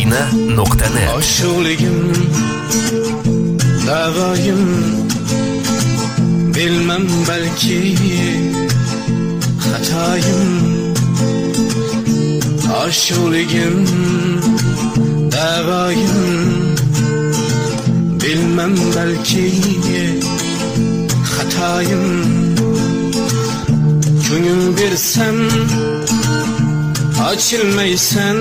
Moqina.net Aşıqligim, davayım, bilmem belki hatayım. Aşıqligim, davayım, bilmem belki hatayım. Gönül versem açılmaysan,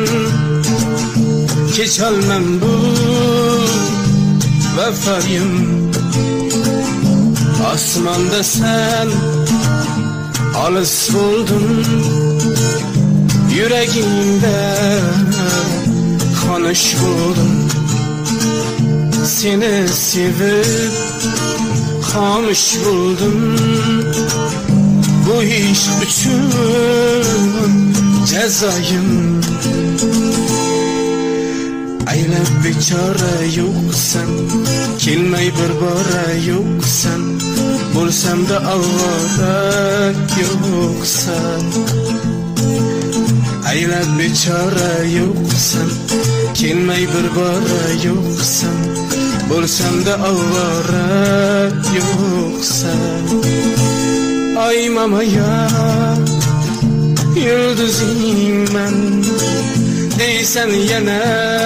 geçalmam bu vefayım. Asmanda sen alıs buldun, yüreğimde kanış buldum. Seni sevip kamış buldum. Bu iş üçün cezayım. Aylab bichora yo'qsan, kelmay bir bora yo'qsan, bo'lsam-da avvora yo'qsan. Aylab bichora yo'qsan, kelmay bir bora yo'qsan, bo'lsam-da avvora yo'qsan. Ay mamaya yıldızıyım deysen yana,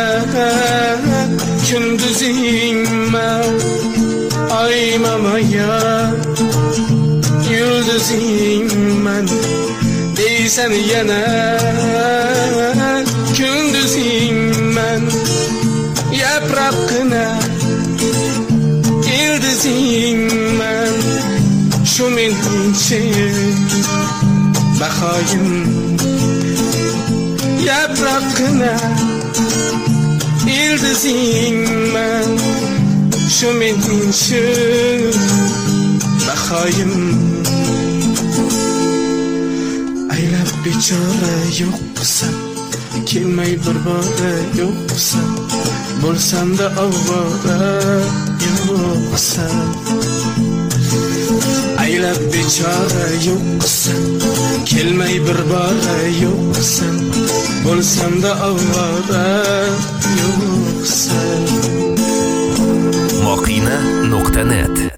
gündüzüm ay mamaya yıldızıyım deysen yana, gündüzüm yaprakına yıldızıyım şu menimsin bakayım. Yaprakına yıldızım ben, şu menimsin bakayım. Aylab bichora yo'qsan, kelmay bir bora yo'qsan, bo'lsam-da avvora yo'qsan. Aylab bichora yo'qsan, kelmay bir bora yo'qsan, bo'lsam-da avvora yo'qsan. Moqina.net